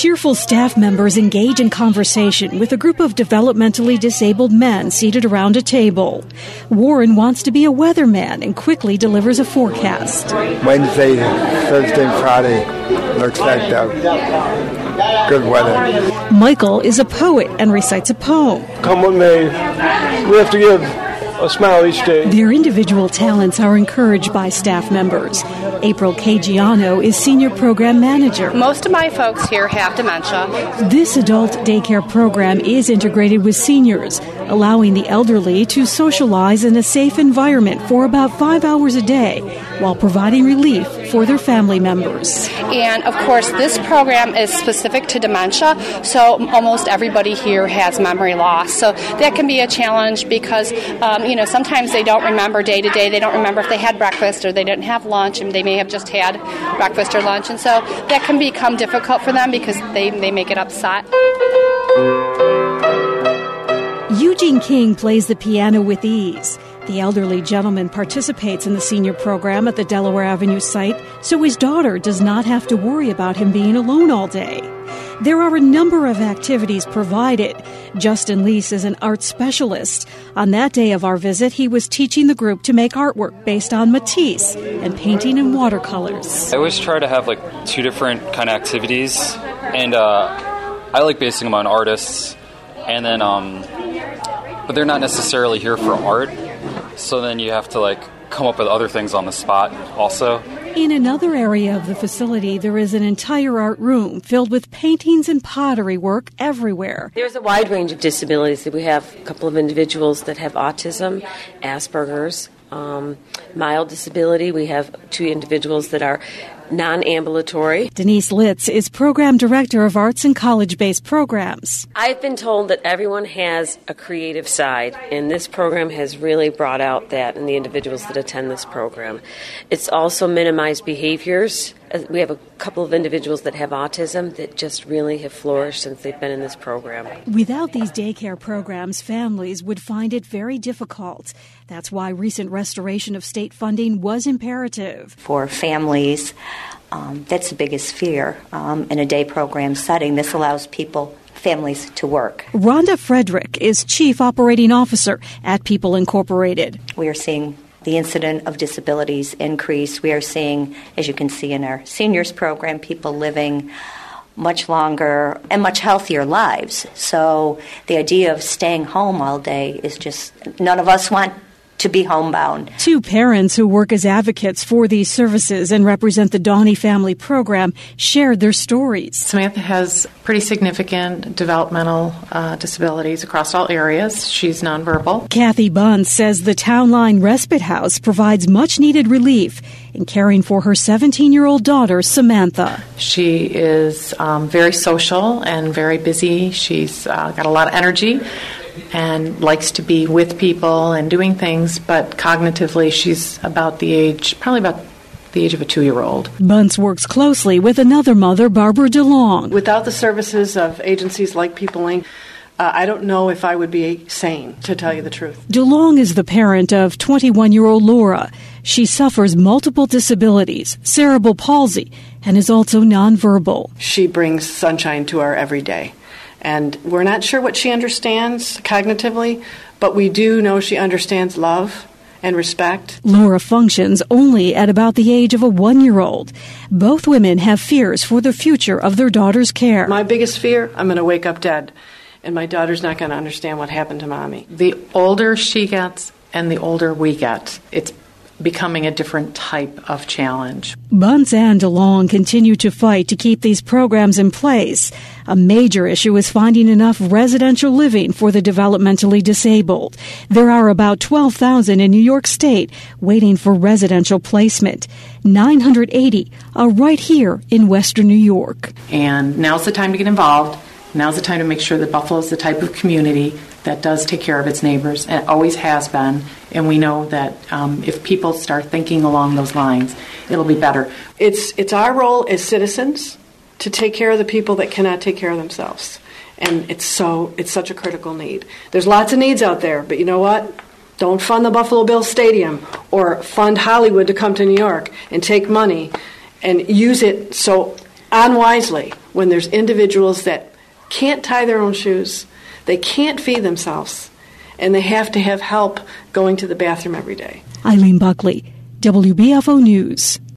Cheerful staff members engage in conversation with a group of developmentally disabled men seated around a table. Warren wants to be a weatherman and quickly delivers a forecast. Wednesday, Thursday, and Friday looks like good weather. Michael is a poet and recites a poem. Come with me. We have to give a smile each day. Their individual talents are encouraged by staff members. April Cagiano is Senior Program Manager. Most of my folks here have dementia. This adult daycare program is integrated with seniors, allowing the elderly to socialize in a safe environment for about 5 hours a day while providing relief for their family members. And, of course, this program is specific to dementia, so almost everybody here has memory loss. So that can be a challenge because, sometimes they don't remember day to day. They don't remember if they had breakfast or they didn't have lunch, and they may have just had breakfast or lunch. And so that can become difficult for them because they may get upset. Eugene King plays the piano with ease. The elderly gentleman participates in the senior program at the Delaware Avenue site, so his daughter does not have to worry about him being alone all day. There are a number of activities provided. Justin Leese is an art specialist. On that day of our visit, he was teaching the group to make artwork based on Matisse and painting in watercolors. I always try to have two different kind of activities, and I like basing them on artists, and then but they're not necessarily here for art, so then you have to come up with other things on the spot also. In another area of the facility, there is an entire art room filled with paintings and pottery work everywhere. There's a wide range of disabilities. We have a couple of individuals that have autism, Asperger's, mild disability. We have 2 individuals that are non-ambulatory. Denise Litz is Program Director of Arts and College-Based Programs. I've been told that everyone has a creative side, and this program has really brought out that in the individuals that attend this program. It's also minimized behaviors. We have a couple of individuals that have autism that just really have flourished since they've been in this program. Without these daycare programs, families would find it very difficult. That's why recent restoration of state funding was imperative. For families, that's the biggest fear. In a day program setting, this allows families to work. Rhonda Frederick is Chief Operating Officer at People Incorporated. We are seeing the incident of disabilities increase. We are seeing, as you can see in our seniors program, people living much longer and much healthier lives. So the idea of staying home all day is just, none of us want to be homebound. 2 parents who work as advocates for these services and represent the Donnie Family Program shared their stories. Samantha has pretty significant developmental disabilities across all areas. She's nonverbal. Kathy Bunce says the Town Line Respite House provides much-needed relief in caring for her 17-year-old daughter, Samantha. She is very social and very busy. She's got a lot of energy and likes to be with people and doing things, but cognitively she's probably about the age of a 2-year-old. Bunce works closely with another mother, Barbara DeLong. Without the services of agencies like People Inc., I don't know if I would be sane, to tell you the truth. DeLong is the parent of 21-year-old Laura. She suffers multiple disabilities, cerebral palsy, and is also nonverbal. She brings sunshine to our everyday. And we're not sure what she understands cognitively, but we do know she understands love and respect. Laura functions only at about the age of a 1-year-old. Both women have fears for the future of their daughter's care. My biggest fear, I'm going to wake up dead, and my daughter's not going to understand what happened to Mommy. The older she gets and the older we get, it's becoming a different type of challenge. Bunce and DeLong continue to fight to keep these programs in place. A major issue is finding enough residential living for the developmentally disabled. There are about 12,000 in New York State waiting for residential placement. 980 are right here in Western New York. And now's the time to get involved. Now's the time to make sure that Buffalo is the type of community that does take care of its neighbors, and it always has been. And we know that if people start thinking along those lines, it'll be better. It's our role as citizens to take care of the people that cannot take care of themselves. And it's such a critical need. There's lots of needs out there, but you know what? Don't fund the Buffalo Bills Stadium or fund Hollywood to come to New York and take money and use it so unwisely when there's individuals that can't tie their own shoes, they can't feed themselves, and they have to have help going to the bathroom every day. Eileen Buckley, WBFO News.